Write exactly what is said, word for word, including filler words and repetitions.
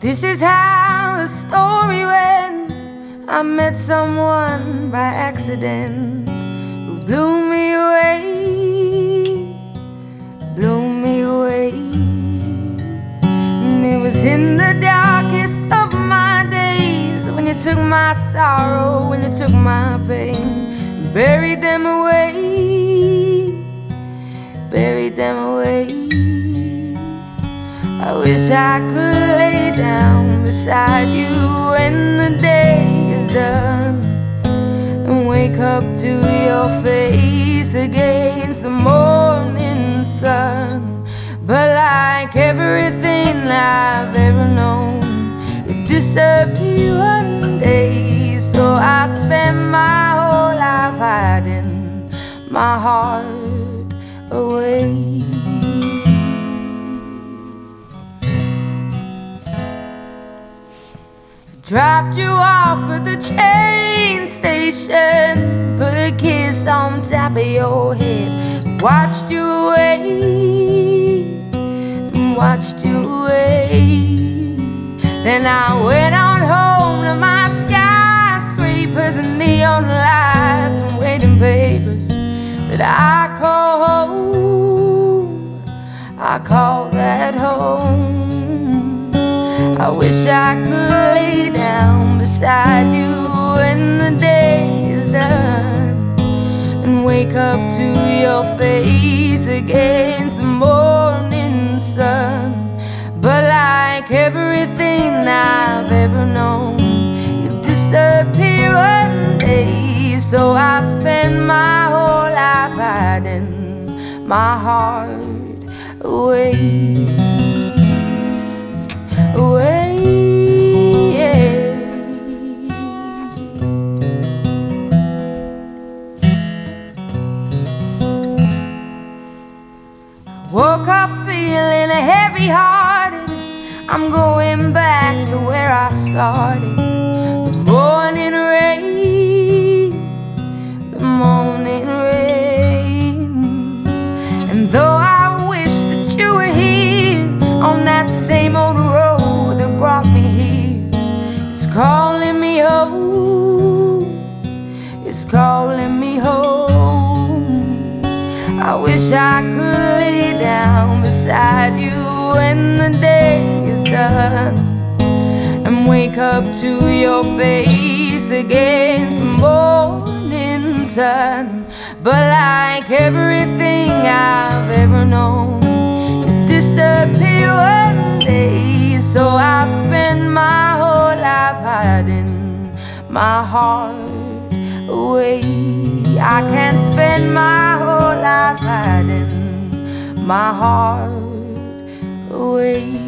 This is how the story went. I met someone by accident who blew me away, blew me away. And it was in the darkest of my days when you took my sorrow, when you took my pain, and buried them away, buried them away. I wish I could lay down beside you when the day is done and wake up to your face against the morning sun. But like everything I've ever known, it disappeared one day. So I spent my whole life hiding my heart away. Dropped you off at the train station, put a kiss on top of your head, watched you away, watched you away. Then I went on home to my skyscrapers and neon lights and waiting papers that I call home. I call that home. I wish I could lay down beside you when the day is done and wake up to your face against the morning sun. But like everything I've ever known, you disappear one day. So I spend my whole life hiding my heart away, away, yeah. Woke up feeling heavy-hearted. I'm going back to where I started. The morning rain, the morning rain. And though I wish that you were here on that same old road that brought me here, it's calling me home, it's calling me home. I wish I could lay down beside you when the day is done and wake up to your face against the morning sun. But like everything I've ever known, it disappeared one day. So I spend my whole life hiding my heart away. I can't spend my whole life hiding my heart away.